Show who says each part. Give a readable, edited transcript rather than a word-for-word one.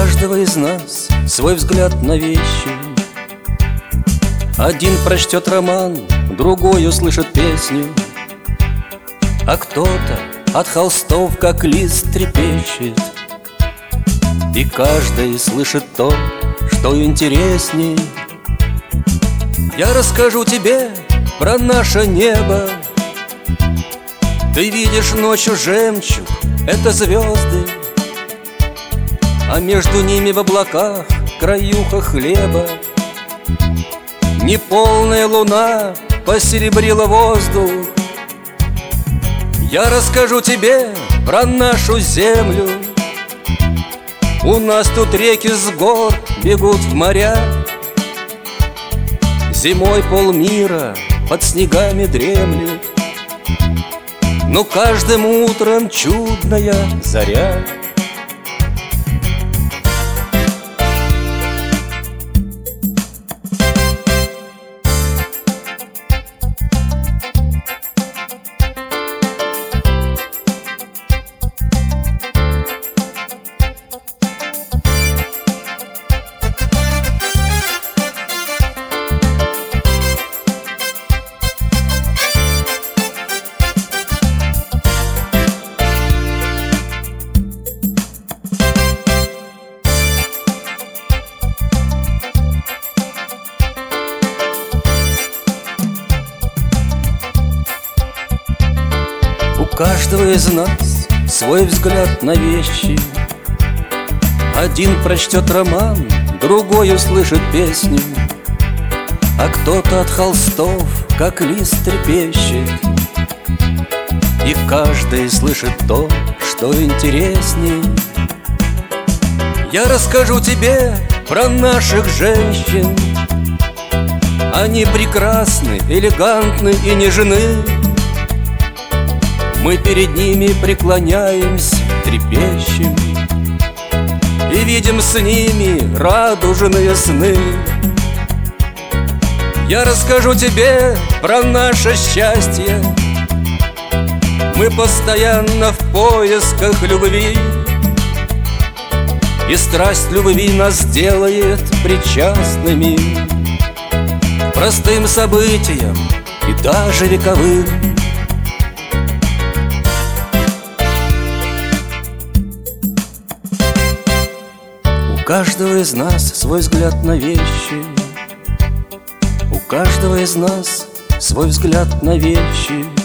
Speaker 1: каждого из нас свой взгляд на вещи. Один прочтет роман, другой услышит песню, а кто-то от холстов как лист трепещет. И каждый слышит то, что интересней. Я расскажу тебе про наше небо. Ты видишь ночью жемчуг, это звезды, а между ними в облаках краюха хлеба. Неполная луна посеребрила воздух. Я расскажу тебе про нашу землю. У нас тут реки с гор бегут в моря. Зимой полмира под снегами дремлет, но каждым утром чудная заря. У каждого из нас свой взгляд на вещи. Один прочтет роман, другой услышит песню, а кто-то от холстов как лист трепещет. И каждый слышит то, что интересней. Я расскажу тебе про наших женщин. Они прекрасны, элегантны и нежны. Мы перед ними преклоняемся, трепещем и видим с ними радужные сны. Я расскажу тебе про наше счастье. Мы постоянно в поисках любви, и страсть любви нас делает причастными к простым событиям и даже вековым. У каждого из нас свой взгляд на вещи. У каждого из нас свой взгляд на вещи.